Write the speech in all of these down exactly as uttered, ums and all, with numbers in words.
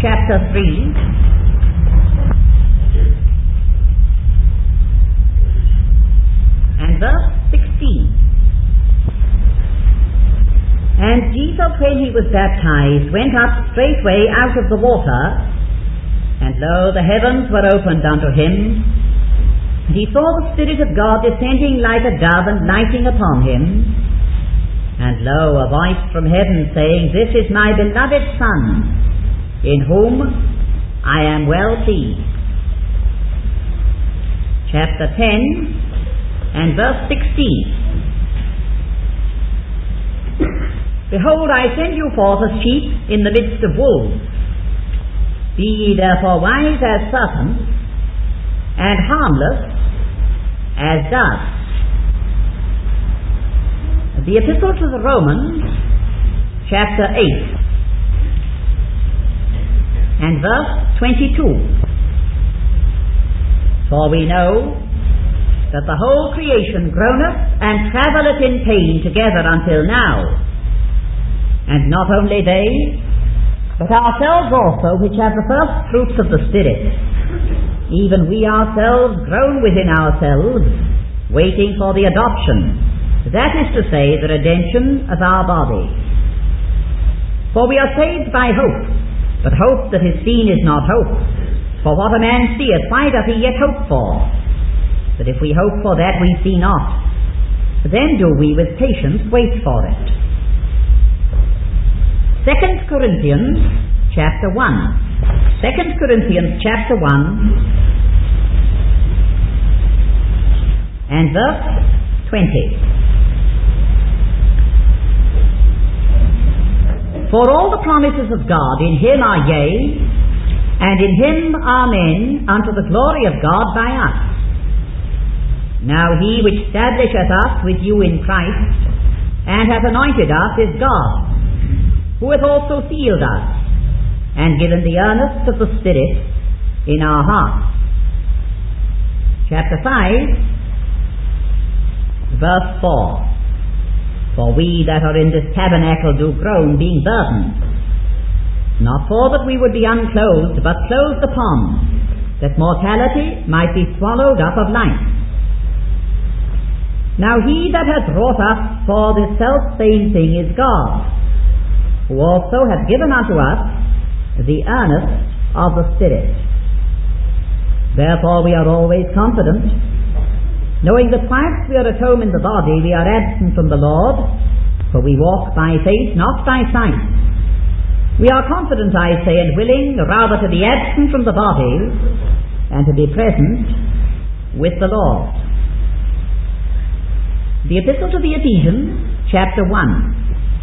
chapter three. And verse sixteen. And Jesus, when he was baptized, went up straightway out of the water, and lo, the heavens were opened unto him, and he saw the Spirit of God descending like a dove and lighting upon him. And lo, a voice from heaven saying, This is my beloved Son, in whom I am well pleased. Chapter ten and verse sixteen. Behold, I send you forth as sheep in the midst of wolves. Be ye therefore wise as serpents, and harmless as doves. The Epistle to the Romans, chapter eight, and verse twenty-two. For we know that the whole creation groaneth and travelleth in pain together until now. And not only they, but ourselves also, which have the first fruits of the Spirit, even we ourselves groan within ourselves, waiting for the adoption, that is to say, the redemption of our body. For we are saved by hope, but hope that is seen is not hope. For what a man seeth, why doth he yet hope for? But if we hope for that we see not, then do we with patience wait for it. Second Corinthians chapter one. Second Corinthians chapter one and verse twenty. For all the promises of God in him are yea, and in him amen, unto the glory of God by us. Now he which establisheth us with you in Christ, and hath anointed us, is God, who hath also sealed us, and given the earnest of the Spirit in our hearts. Chapter five, verse four. For we that are in this tabernacle do groan, being burdened, not for that we would be unclothed, but clothed upon, that mortality might be swallowed up of life. Now he that hath wrought us for this selfsame thing is God, who also hath given unto us the earnest of the Spirit. Therefore we are always confident, knowing that whilst we are at home in the body, we are absent from the Lord, for we walk by faith, not by sight. We are confident, I say, and willing rather to be absent from the body, and to be present with the Lord. The Epistle to the Ephesians, chapter one.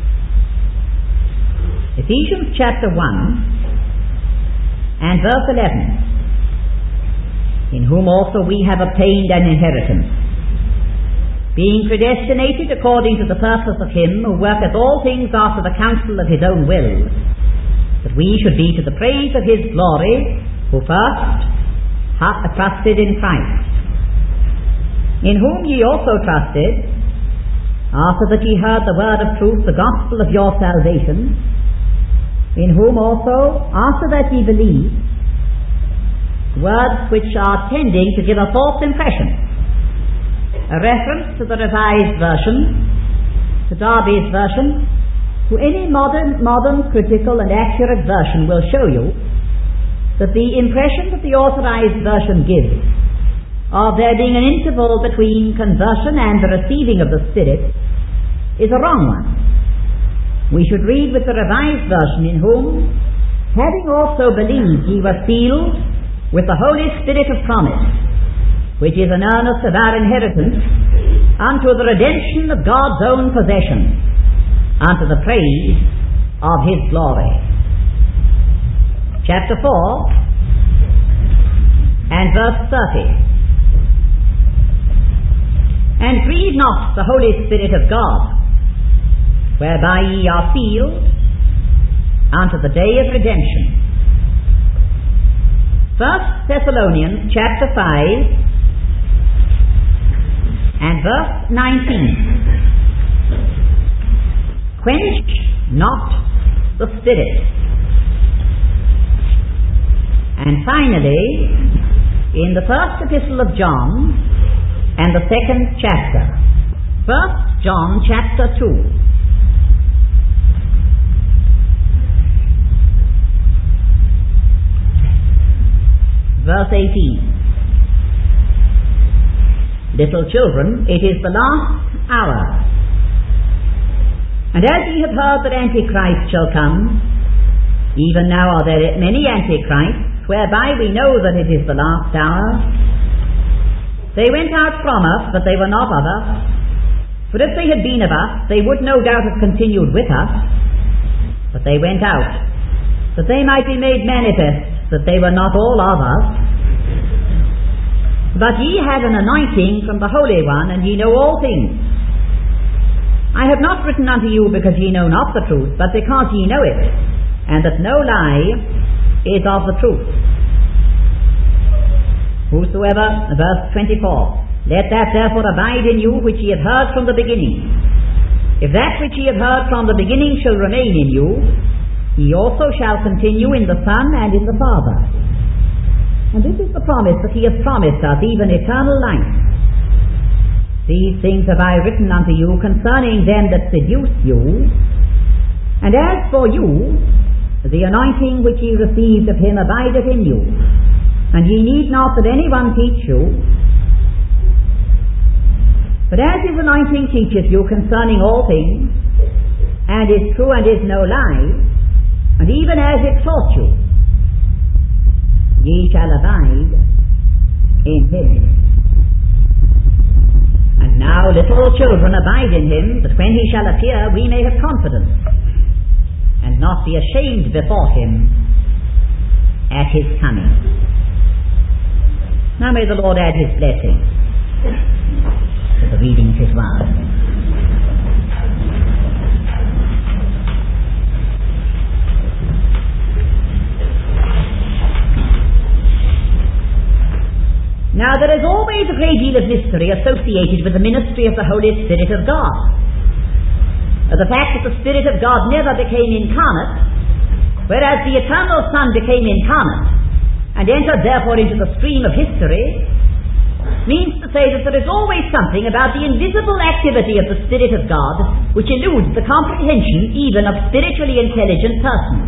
Ephesians chapter one and verse eleven. In whom also we have obtained an inheritance, being predestinated according to the purpose of him who worketh all things after the counsel of his own will, that we should be to the praise of his glory, who first hath trusted in Christ, in whom ye also trusted, after that ye heard the word of truth, the gospel of your salvation, in whom also, after that ye believed, words which are tending to give a false impression. A reference to the Revised Version, to Darby's version, to any modern, modern critical and accurate version will show you that the impression that the Authorized Version gives of there being an interval between conversion and the receiving of the Spirit is a wrong one. We should read with the Revised Version, in whom, having also believed, ye were sealed with the Holy Spirit of promise, which is an earnest of our inheritance, unto the redemption of God's own possession, unto the praise of his glory. Chapter four and verse thirty. And grieve not the Holy Spirit of God, whereby ye are sealed unto the day of redemption. First Thessalonians chapter five and verse nineteen. Quench not the Spirit. And finally, in the first epistle of John and the second chapter. First John chapter two. Verse eighteen. Little children, it is the last hour. And as ye have heard that Antichrist shall come, even now are there many Antichrists, whereby we know that it is the last hour. They went out from us, but they were not of us. For if they had been of us, they would no doubt have continued with us. But they went out, that they might be made manifest, that they were not all of us. But ye have an anointing from the Holy One, and ye know all things. I have not written unto you because ye know not the truth, but because ye know it, and that no lie is of the truth. Whosoever, verse twenty-four, let that therefore abide in you which ye have heard from the beginning. If that which ye have heard from the beginning shall remain in you, ye also shall continue in the Son and in the Father. And this is the promise that he hath promised us, even eternal life. These things have I written unto you concerning them that seduce you. And as for you, the anointing which ye received of him abideth in you, and ye need not that any one teach you. But as his anointing teacheth you concerning all things, and is true and is no lie, and even as it taught you, ye shall abide in him. And now, little children, abide in him, that when he shall appear we may have confidence, and not be ashamed before him at his coming. Now may the Lord add his blessing to the reading of his word. Now there is always a great deal of mystery associated with the ministry of the Holy Spirit of God. The fact that the Spirit of God never became incarnate, whereas the eternal Son became incarnate and entered therefore into the stream of history, means to say that there is always something about the invisible activity of the Spirit of God which eludes the comprehension even of spiritually intelligent persons.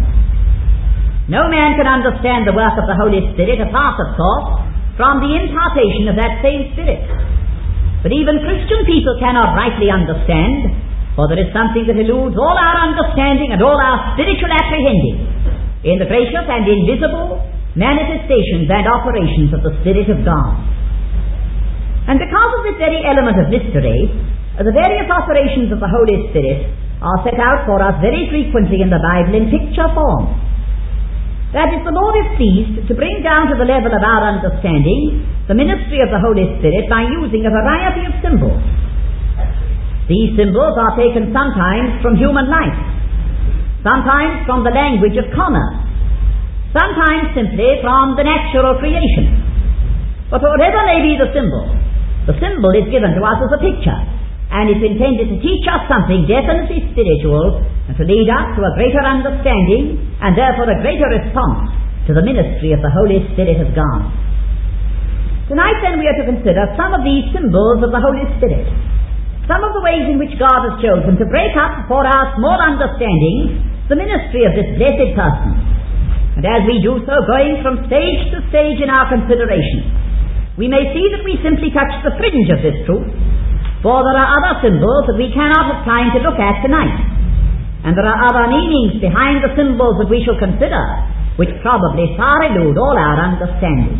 No man can understand the work of the Holy Spirit apart, of course, from the impartation of that same Spirit. But even Christian people cannot rightly understand, for there is something that eludes all our understanding and all our spiritual apprehending in the gracious and invisible manifestations and operations of the Spirit of God. And because of this very element of mystery, the various operations of the Holy Spirit are set out for us very frequently in the Bible in picture form. That is, the Lord is pleased to bring down to the level of our understanding the ministry of the Holy Spirit by using a variety of symbols. These symbols are taken sometimes from human life, sometimes from the language of commerce, sometimes simply from the natural creation. But whatever may be the symbol, the symbol is given to us as a picture, and is intended to teach us something definitely spiritual and to lead us to a greater understanding and therefore a greater response to the ministry of the Holy Spirit of God. Tonight then we are to consider some of these symbols of the Holy Spirit, some of the ways in which God has chosen to break up for our small understanding the ministry of this blessed person. And as we do so, going from stage to stage in our consideration, we may see that we simply touch the fringe of this truth, for there are other symbols that we cannot have time to look at tonight. And there are other meanings behind the symbols that we shall consider, which probably far elude all our understanding.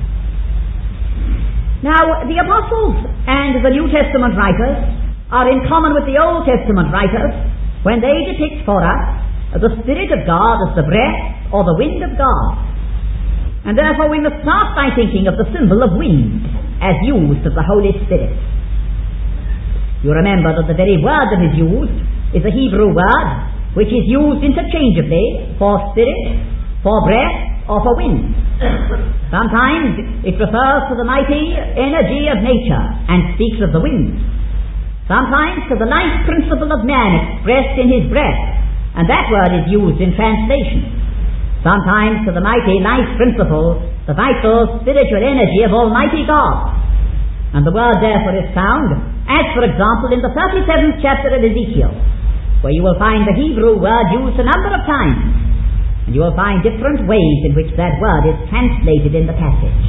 Now, the Apostles and the New Testament writers are in common with the Old Testament writers when they depict for us the Spirit of God as the breath or the wind of God. And therefore we must start by thinking of the symbol of wind as used of the Holy Spirit. You remember that the very word that is used is a Hebrew word which is used interchangeably for spirit, for breath, or for wind. Sometimes it refers to the mighty energy of nature and speaks of the wind. Sometimes to the life principle of man expressed in his breath, and that word is used in translation. sometimes to the mighty life principle, the vital spiritual energy of Almighty God. And the word therefore is found, as for example in the thirty-seventh chapter of Ezekiel, where you will find the Hebrew word used a number of times, and you will find different ways in which that word is translated in the passage.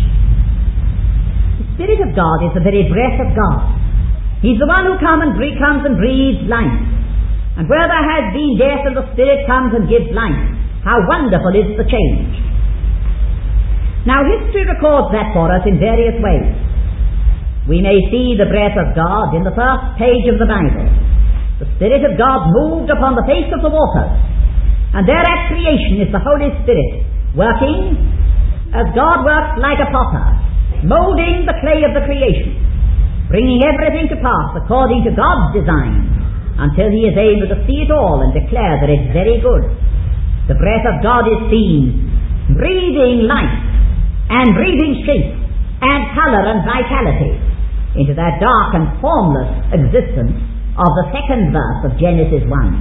The Spirit of God is the very breath of God. He's the one who come and breathe, comes and breathes life. And where there has been death and the Spirit comes and gives life, how wonderful is the change. Now history records that for us in various ways. We may see the breath of God in the first page of the Bible. The Spirit of God moved upon the face of the waters, and there at creation is the Holy Spirit working as God works like a potter, moulding the clay of the creation, bringing everything to pass according to God's design, until He is able to see it all and declare that it's very good. The breath of God is seen, breathing life, and breathing shape, and colour and vitality into that dark and formless existence of the second verse of Genesis one.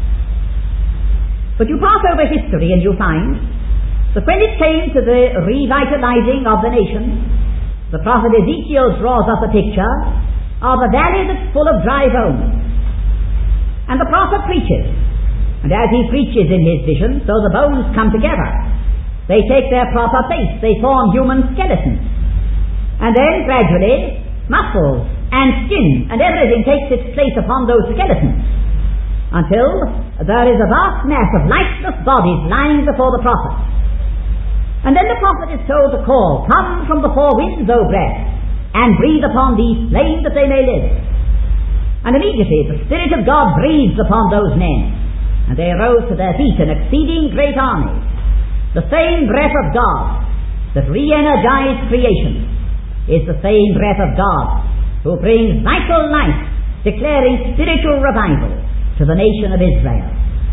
But you pass over history and you find that when it came to the revitalizing of the nation, the prophet Ezekiel draws up a picture of a valley that's full of dry bones. And the prophet preaches, and as he preaches in his vision, so the bones come together. They take their proper place, they form human skeletons. And then gradually, muscles and skin and everything takes its place upon those skeletons, until there is a vast mass of lifeless bodies lying before the prophet. And then the prophet is told to call, "Come from the four winds, O breath, and breathe upon these slain that they may live." And immediately the Spirit of God breathes upon those men, and they arose to their feet, an exceeding great army. The same breath of God that re-energized creation is the same breath of God who brings vital life, declaring spiritual revival to the nation of Israel.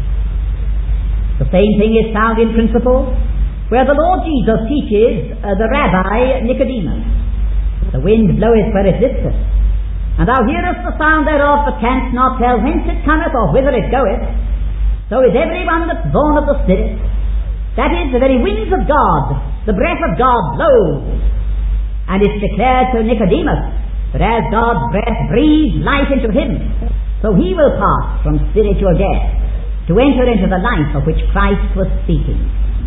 The same thing is found in principle where the Lord Jesus teaches uh, the Rabbi Nicodemus. The wind bloweth where it listeth, and thou hearest the sound thereof, but canst not tell whence it cometh or whither it goeth. So is every one that's born of the Spirit. That is, the very winds of God, the breath of God blows. And it's declared to Nicodemus that as God's breath breathes life into him, so he will pass from spiritual death to enter into the life of which Christ was speaking.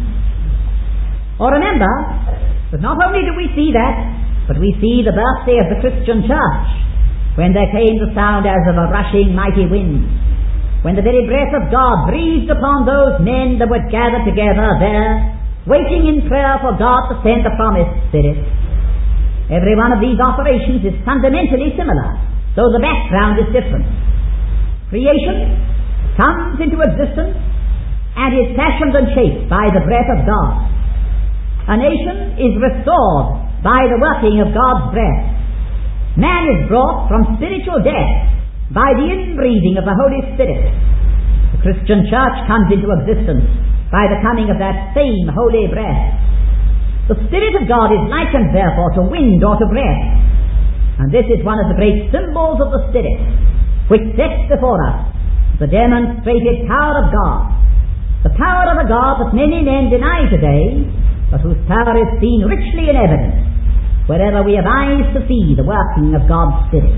Or remember that not only do we see that, but we see the birthday of the Christian church, when there came the sound as of a rushing mighty wind, when the very breath of God breathed upon those men that were gathered together there, waiting in prayer for God to send the promised Spirit. Every one of these operations is fundamentally similar, though the background is different. Creation comes into existence and is fashioned and shaped by the breath of God. A nation is restored by the working of God's breath. Man is brought from spiritual death by the inbreathing of the Holy Spirit. The Christian church comes into existence by the coming of that same holy breath. The Spirit of God is likened therefore to wind or to breath, and this is one of the great symbols of the Spirit, which sets before us the demonstrated power of God, the power of a God that many men deny today, but whose power is seen richly in evidence wherever we have eyes to see the working of God's Spirit.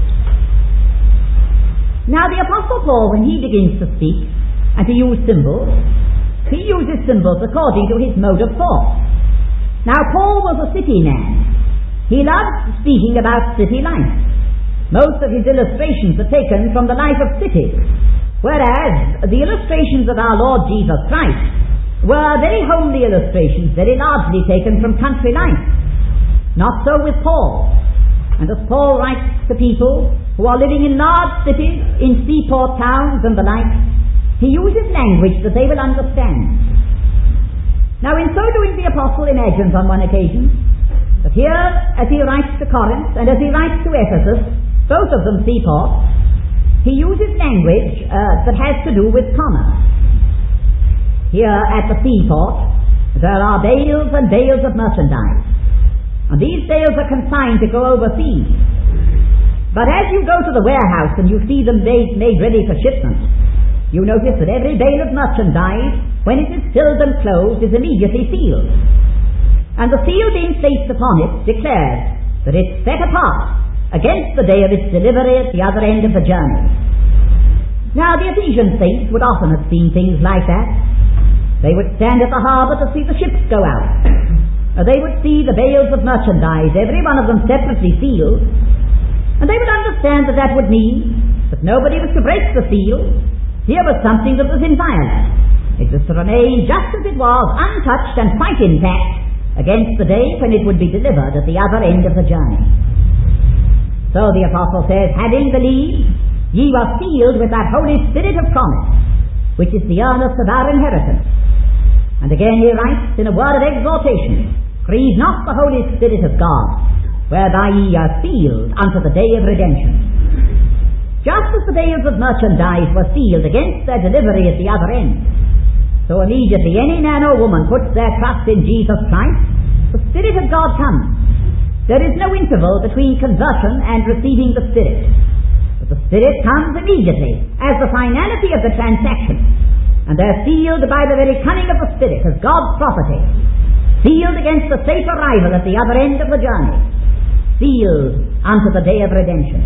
Now the Apostle Paul, when he begins to speak and to use symbols, he uses symbols according to his mode of thought. Now Paul was a city man. He loved speaking about city life. Most of his illustrations are taken from the life of cities, whereas the illustrations of our Lord Jesus Christ were very homely illustrations, very largely taken from country life. Not so with Paul. And as Paul writes to people who are living in large cities, in seaport towns and the like, he uses language that they will understand. Now in so doing, the Apostle imagines on one occasion that here, as he writes to Corinth and as he writes to Ephesus, both of them seaports, he uses language uh, that has to do with commerce. Here at the seaport, there are bales and bales of merchandise, and these bales are consigned to go overseas. But as you go to the warehouse and you see them made, made ready for shipment, You notice that every bale of merchandise, when it is filled and closed, is immediately sealed. And the seal being placed upon it declares that it's set apart against the day of its delivery at the other end of the journey. Now, the Ephesian saints would often have seen things like that. They would stand at the harbour to see the ships go out. They would see the bales of merchandise, every one of them separately sealed, and they would understand that that would mean that nobody was to break the seal. Here was something that was inviolate. It was to remain just as it was, untouched and quite intact, against the day when it would be delivered at the other end of the journey. So the Apostle says, having believed, ye were sealed with that Holy Spirit of promise, which is the earnest of our inheritance. And again he writes in a word of exhortation, grieve not the Holy Spirit of God, whereby ye are sealed unto the day of redemption. Just as the bales of merchandise were sealed against their delivery at the other end, so immediately any man or woman puts their trust in Jesus Christ, the Spirit of God comes. There is no interval between conversion and receiving the Spirit. But the Spirit comes immediately as the finality of the transaction, and they're sealed by the very cunning of the Spirit as God's property, sealed against the safe arrival at the other end of the journey, sealed unto the day of redemption.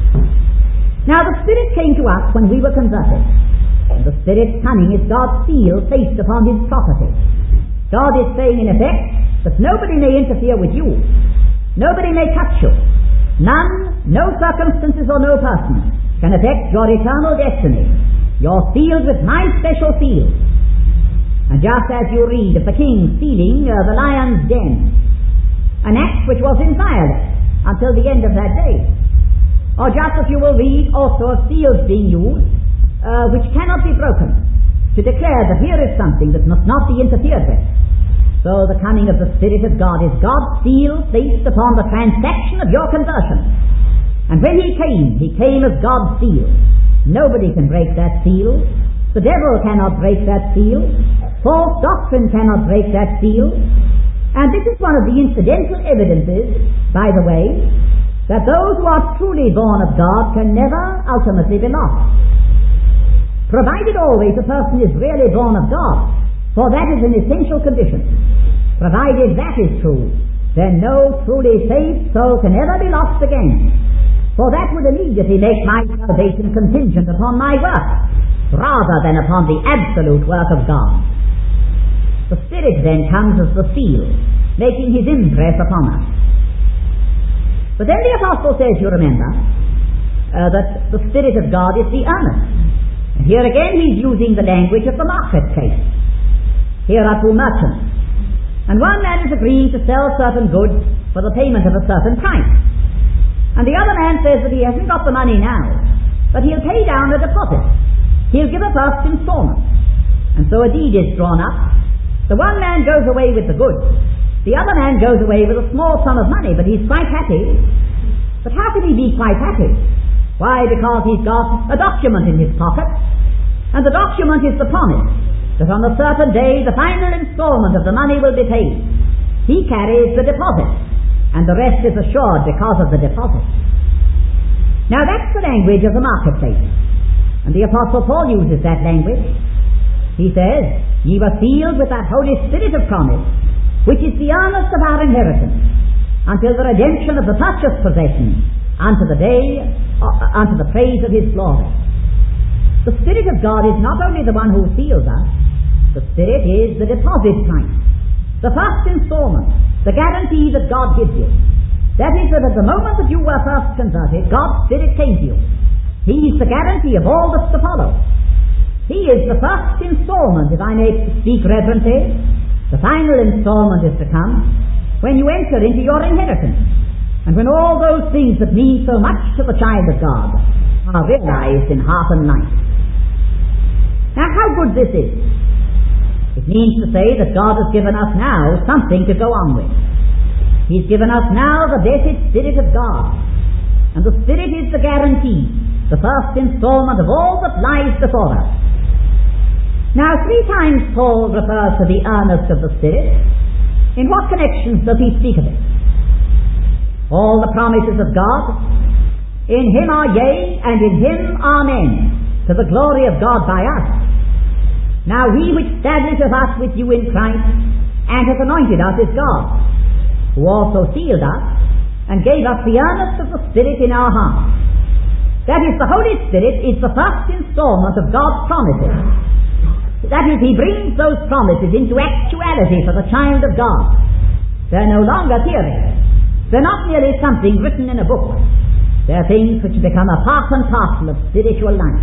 Now the Spirit came to us when we were converted, and the Spirit's cunning is God's seal placed upon His property. God is saying in effect that nobody may interfere with you, nobody may touch you, none, no circumstances or no person can affect your eternal destiny. You're sealed with my special seal. And just as you read of the king sealing uh, the lion's den, an act which was inviolate until the end of that day, or just as you will read also of seals being used uh, which cannot be broken, to declare that here is something that must not be interfered with. So the coming of the Spirit of God is God's seal placed upon the transaction of your conversion. And when He came, He came as God's seal. Nobody can break that seal. The devil cannot break that seal. False doctrine cannot break that seal. And this is one of the incidental evidences, by the way, that those who are truly born of God can never ultimately be lost. Provided always a person is really born of God, for that is an essential condition. Provided that is true, then no truly saved soul can ever be lost again. For that would immediately make my salvation contingent upon my work, rather than upon the absolute work of God. The Spirit then comes as the seal, making His impress upon us. But then the Apostle says, you remember, uh, that the Spirit of God is the earnest. And here again he's using the language of the marketplace. Here are two merchants, and one man is agreeing to sell certain goods for the payment of a certain price. And the other man says that he hasn't got the money now, but he'll pay down a deposit. He'll give a first installment. And so a deed is drawn up. The one man goes away with the goods. The other man goes away with a small sum of money, but he's quite happy. But how can he be quite happy? Why, because he's got a document in his pocket, and the document is the promise that on a certain day the final installment of the money will be paid. He carries the deposit, and the rest is assured because of the deposit. Now that's the language of the marketplace, and the Apostle Paul uses that language. He says, ye were sealed with that Holy Spirit of promise, which is the earnest of our inheritance, until the redemption of the purchased possession, unto the day, uh, unto the praise of His glory. The Spirit of God is not only the one who seals us, the Spirit is the deposit price, the first installment, the guarantee that God gives you. That is, that at the moment that you were first converted, God's Spirit came to you. He is the guarantee of all that's to follow. He is the first installment, if I may speak reverently. The final installment is to come when you enter into your inheritance, and when all those things that mean so much to the child of God are realized in heart and life. Now, how good this is! It means to say that God has given us now something to go on with. He's given us now the blessed Spirit of God, and the Spirit is the guarantee, the first installment of all that lies before us. Now, three times Paul refers to the earnest of the Spirit. In what connections does he speak of it? All the promises of God, in Him are yea, and in Him amen. to the glory of God by us. Now he which establisheth us with you in Christ, and hath anointed us, is God, who also sealed us, and gave us the earnest of the Spirit in our hearts. That is, the Holy Spirit is the first installment of God's promises. That is, he brings those promises into actuality for the child of God. They're no longer theory. They're not merely something written in a book. They're things which become a part and parcel of spiritual life.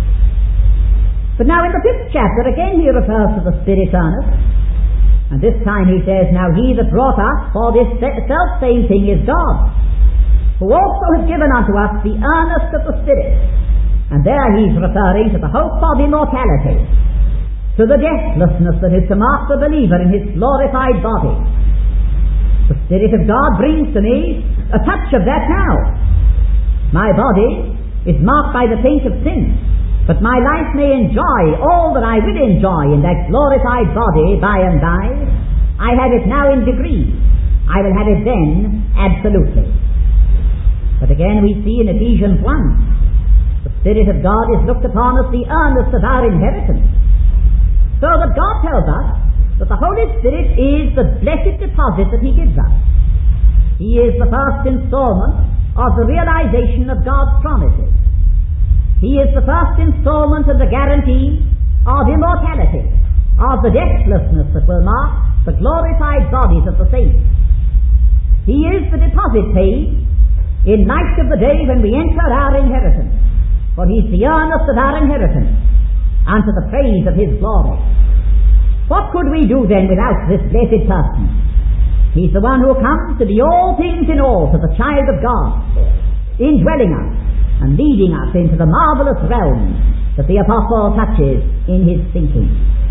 But now in the fifth chapter, again he refers to the Spirit's earnest. And this time he says, now he that brought us for this self-same thing is God, who also has given unto us the earnest of the Spirit. And there he's referring to the hope of immortality, to the deathlessness that is to mark the believer in his glorified body. The Spirit of God brings to me a touch of that now. My body is marked by the taint of sin, but my life may enjoy all that I will enjoy in that glorified body by and by. I have it now in degrees. I will have it then absolutely. But again we see in Ephesians one, the Spirit of God is looked upon as the earnest of our inheritance. So that God tells us that the Holy Spirit is the blessed deposit that he gives us. He is the first installment of the realization of God's promises. He is the first installment of the guarantee of immortality, of the deathlessness that will mark the glorified bodies of the saints. He is the deposit paid in light of the day when we enter our inheritance, for he is the earnest of our inheritance unto the praise of his glory. What could we do then without this blessed person? He's the one who comes to be all things in all to the child of God, indwelling us and leading us into the marvelous realm that the apostle touches in his thinking.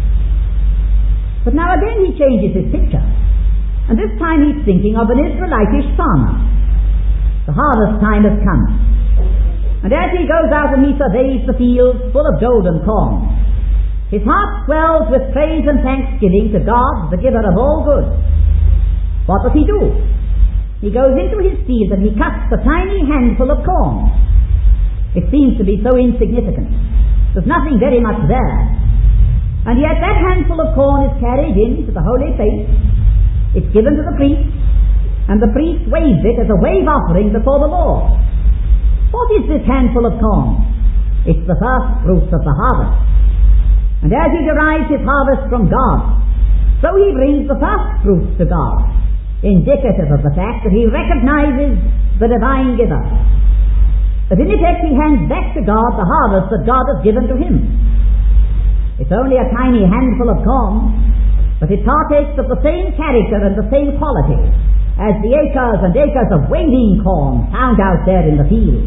But now again he changes his picture, and this time he's thinking of an Israelitish farmer. The harvest time has come, and as he goes out and he surveys the fields full of golden corn, his heart swells with praise and thanksgiving to God, the giver of all good. What does he do? He goes into his field and he cuts a tiny handful of corn. It seems to be so insignificant. There's nothing very much there. And yet that handful of corn is carried into the holy place. It's given to the priest, and the priest waves it as a wave offering before the Lord. What is this handful of corn? It's the first fruits of the harvest. And as he derives his harvest from God, so he brings the first fruits to God, indicative of the fact that he recognizes the divine giver. But in effect he hands back to God the harvest that God has given to him. It's only a tiny handful of corn, but it partakes of the same character and the same quality as the acres and acres of waving corn found out there in the field.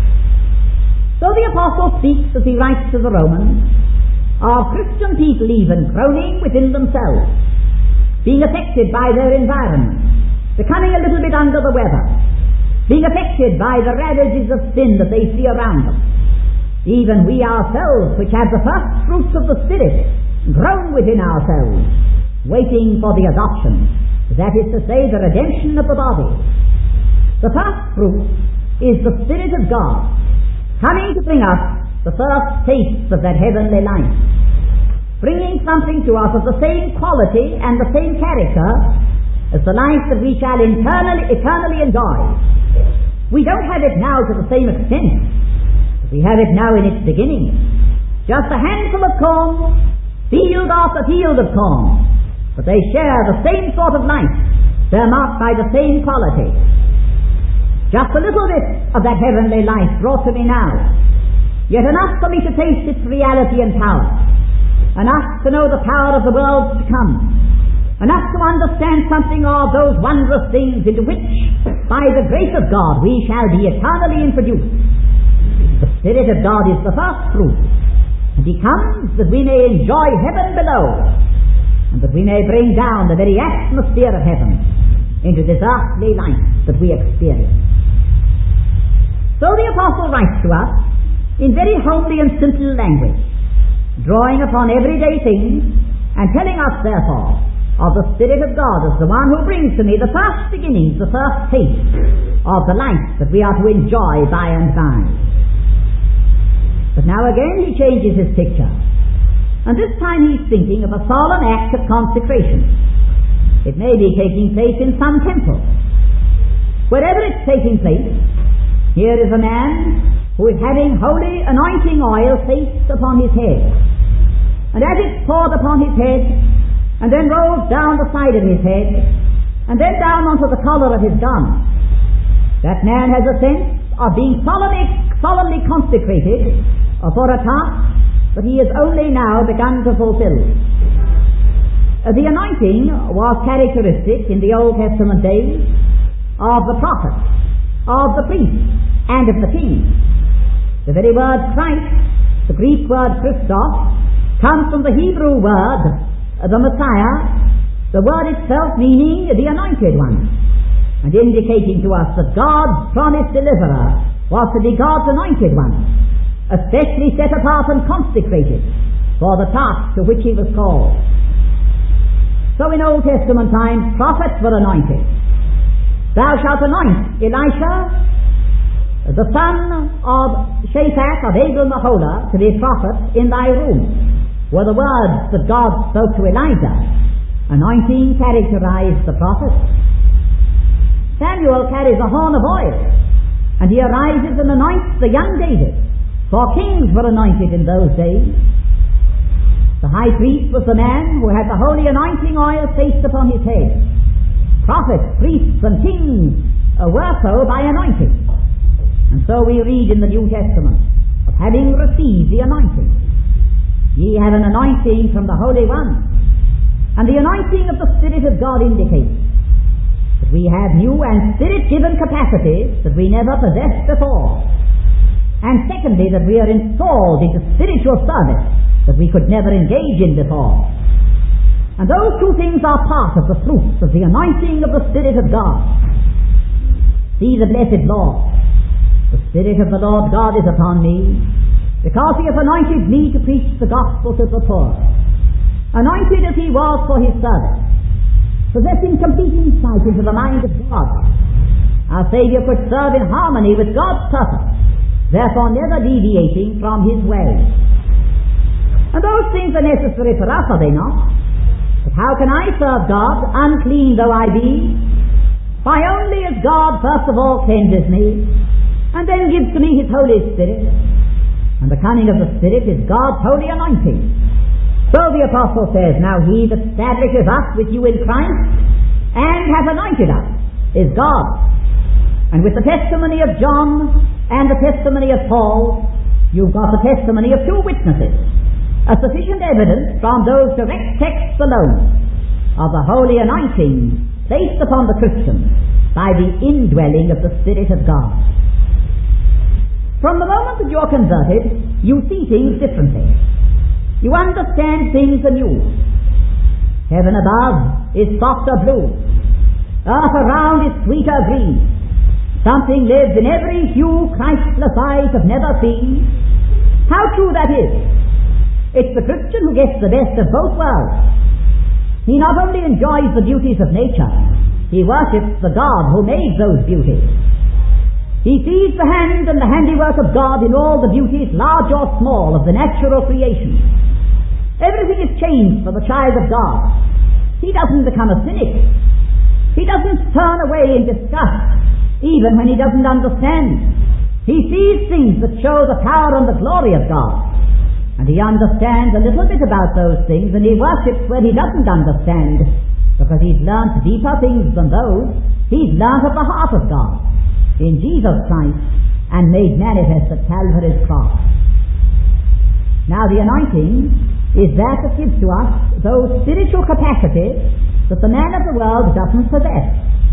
So the apostle speaks, as he writes to the Romans, of Christian people even groaning within themselves, being affected by their environment, becoming a little bit under the weather, being affected by the ravages of sin that they see around them. Even we ourselves, which have the first fruits of the Spirit, groan within ourselves, waiting for the adoption, that is to say, the redemption of the body. The first fruit is the Spirit of God, coming to bring us the first tastes of that heavenly life, bringing something to us of the same quality and the same character as the life that we shall eternally, eternally enjoy. We don't have it now to the same extent, but we have it now in its beginning. Just a handful of corn, field after field of corn, but they share the same sort of life. They're marked by the same quality. Just a little bit of that heavenly life brought to me now, yet enough for me to taste its reality and power, enough to know the power of the world to come, enough to understand something of those wondrous things into which, by the grace of God, we shall be eternally introduced. The Spirit of God is the first fruit, and he comes that we may enjoy heaven below, and that we may bring down the very atmosphere of heaven into this earthly life that we experience. So the apostle writes to us in very homely and simple language, drawing upon everyday things, and telling us therefore of the Spirit of God as the one who brings to me the first beginnings, the first taste of the life that we are to enjoy by and by. But now again he changes his picture. And this time he's thinking of a solemn act of consecration. It may be taking place in some temple. Wherever it's taking place, here is a man who is having holy anointing oil placed upon his head. And as it's poured upon his head, and then rolls down the side of his head, and then down onto the collar of his garment, that man has a sense of being solemnly, solemnly consecrated for a task that he has only now begun to fulfill. Uh, the anointing was characteristic in the Old Testament days of the prophet, of the priest, and of the king. The very word Christ, the Greek word Christos, comes from the Hebrew word, uh, the Messiah, the word itself meaning the anointed one, and indicating to us that God's promised deliverer was to be God's anointed one, especially set apart and consecrated for the task to which he was called. So in Old Testament times, prophets were anointed. Thou shalt anoint Elisha, the son of Shaphat of Abel Meholah, to be prophet in thy room, were the words that God spoke to Elijah. Anointing characterized the prophet. Samuel carries a horn of oil, and he arises and anoints the young David, for kings were anointed in those days. The high priest was the man who had the holy anointing oil placed upon his head. Prophets, priests, and kings uh, were so by anointing. And so we read in the New Testament of having received the anointing. Ye have an anointing from the Holy One. And the anointing of the Spirit of God indicates that we have new and Spirit-given capacities that we never possessed before. And secondly, that we are installed into spiritual service that we could never engage in before. And those two things are part of the fruits of the anointing of the Spirit of God. See the blessed Lord. The Spirit of the Lord God is upon me, because he hath anointed me to preach the gospel to the poor. Anointed as he was for his service, possessing complete insight into the mind of God, our Saviour could serve in harmony with God's purpose, therefore never deviating from his way. And those things are necessary for us, are they not? But how can I serve God, unclean though I be? Why, only as God first of all cleanses me, and then gives to me his Holy Spirit. And the coming of the Spirit is God's holy anointing. So the Apostle says, now he that establishes us with you in Christ, and hath anointed us, is God. And with the testimony of John, and the testimony of Paul, you've got the testimony of two witnesses, a sufficient evidence from those direct texts alone of the holy anointing placed upon the Christian by the indwelling of the Spirit of God. From the moment that you're converted, you see things differently. You understand things anew. Heaven above is softer blue. Earth around is sweeter green. Something lives in every hue Christless eyes have never seen. How true that is! It's the Christian who gets the best of both worlds. He not only enjoys the beauties of nature, he worships the God who made those beauties. He sees the hand and the handiwork of God in all the beauties, large or small, of the natural creation. Everything is changed for the child of God. He doesn't become a cynic. He doesn't turn away in disgust, even when he doesn't understand. He sees things that show the power and the glory of God. And he understands a little bit about those things, and he worships where he doesn't understand, because he's learnt deeper things than those. He's learnt of the heart of God in Jesus Christ, and made manifest at Calvary's cross. Now the anointing is that that gives to us those spiritual capacities that the man of the world doesn't possess.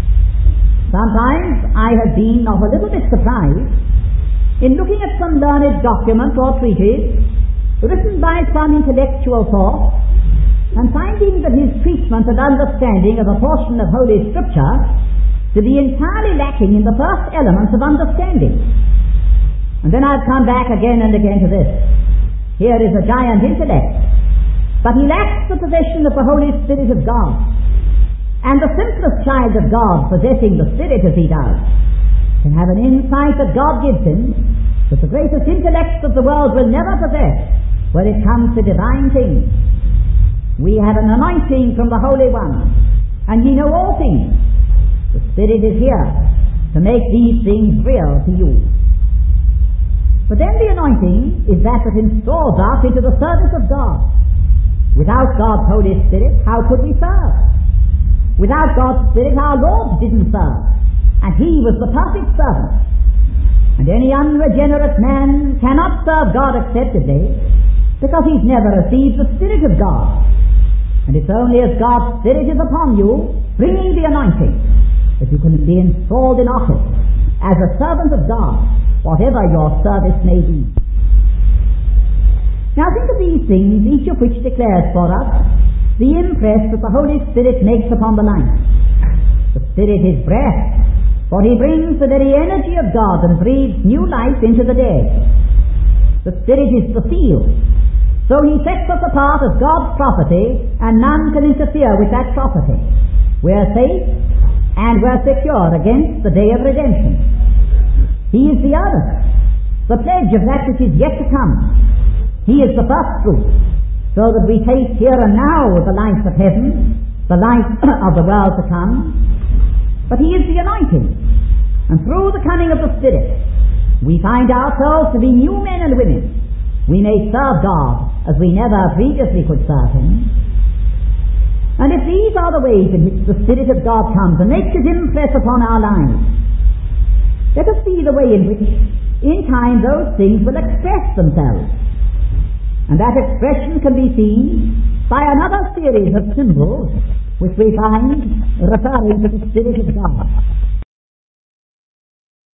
Sometimes I have been of a little bit surprised in looking at some learned document or treatise written by some intellectual thought, and finding that his treatment and understanding of a portion of Holy Scripture to be entirely lacking in the first elements of understanding. And then I've come back again and again to this. Here is a giant intellect, but he lacks the possession of the Holy Spirit of God. And the simplest child of God, possessing the Spirit as he does, can have an insight that God gives him that the greatest intellects of the world will never possess when it comes to divine things. We have an anointing from the Holy One, and ye know all things. The Spirit is here to make these things real to you. But then the anointing is that that installs us into the service of God. Without God's Holy Spirit, how could we serve? Without God's Spirit, our Lord didn't serve, and He was the perfect servant. And any unregenerate man cannot serve God acceptably because he's never received the Spirit of God. And it's only as God's Spirit is upon you, bringing the anointing, that you can be installed in office as a servant of God, whatever your service may be. Now think of these things, each of which declares for us the impress that the Holy Spirit makes upon the life. The Spirit is breath, for He brings the very energy of God and breathes new life into the dead. The Spirit is the seal, so He sets us apart as God's property, and none can interfere with that property. We're safe, and we're secure against the day of redemption. He is the earnest, the pledge of that which is yet to come. He is the first fruit, so that we taste here and now the life of heaven, the life of the world to come. But He is the anointing, and through the coming of the Spirit, we find ourselves to be new men and women. We may serve God as we never previously could serve Him. And if these are the ways in which the Spirit of God comes and makes His impress upon our lives, let us see the way in which, in time, those things will express themselves. And that expression can be seen by another series of symbols which we find referring to the Spirit of God.